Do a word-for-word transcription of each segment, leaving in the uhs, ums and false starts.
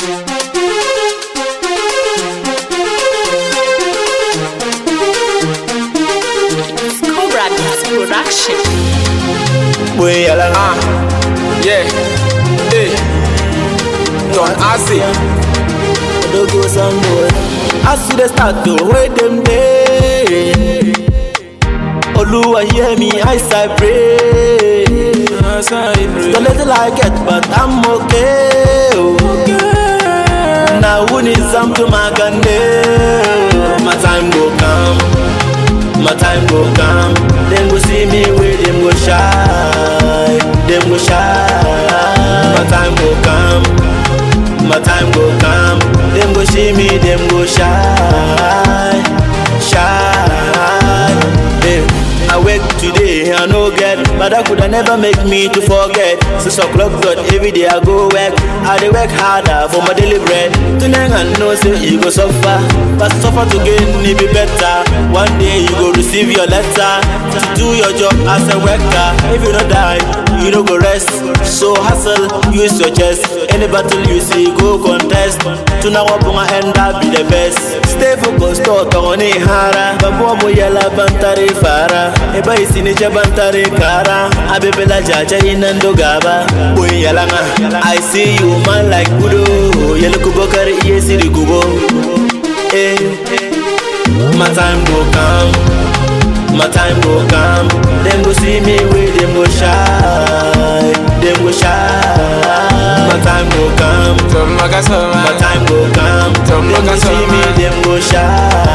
Cobra Beats Production. Boy, yala Ah, yeah, hey, Don Asi. do go some boy. I see the start to wait them day. Oluwa hear me, I say pray. The little I get, but I'm okay. Oh. Now who needs some to my candle? My time go come, my time go come. Then go see me where them go shine, them go shine. My time go come, my time go come. Them go see me, them go shine, shine. Hey, I wake today, I no get, but that coulda never make me to forget. Six o'clock dot every day I go work. I dey work harder for my daily bread. Tonight I know say you go suffer, but suffer to gain it be better. One day you go receive your letter to do your job as a worker. If you no die, you no go rest. So hustle, use your chest. Any battle you see, go contest. Tuna wapunga end up be the best. Stay focused, talk on it hara. Bambo mo yala bantare fara. Eba isini cha bantare kara. Abebela jaja inando gaba. Boy yalanga, I see you man like Budo. Yelo kubo kari iye siri kubo. Eh, my time go come, my time go come. Them go see me where them go shine, them go shine. My time go come, my time go come. Them go see me, them go shine,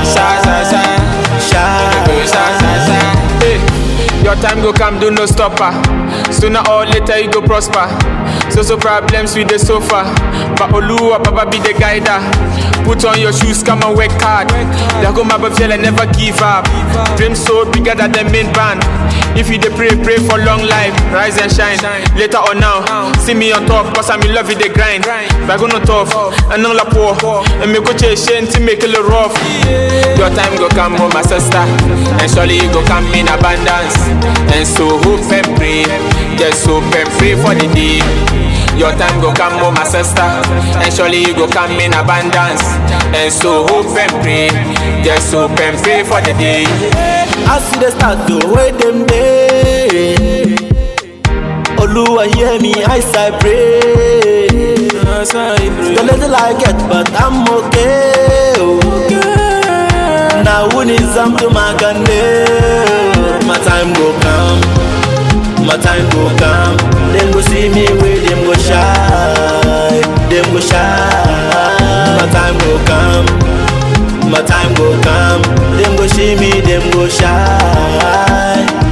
shine. Hey, your time go come, do no stopper. Sooner or later you go prosper. So so problems with the sofa, but Oluwa Baba be the guider. Put on your shoes, come and work hard. They go my feel and never give up. Dream so bigger than the main band. If you dey pray, pray for long life, rise and shine. Later or now, see me on top, cause I'm in love with the grind. But go no tough, and no la poor. And me go chase to make it look rough. Your time go come, oh my sister, and surely you go come in abundance. And so hope and pray, just hope and pray for the day. Your time go come, oh my sister, and surely you go come in abundance. And so hope and pray, just hope and pray for the day. I see the start to wait them day. Oluwa hear me, I say pray. The little I get, but I'm okay. Oh. Now who needs some to my candle? My time go come, my time go come. Them go see me where them go shine, them go shine. My time go come, my time go come. Them go see me, them go shine.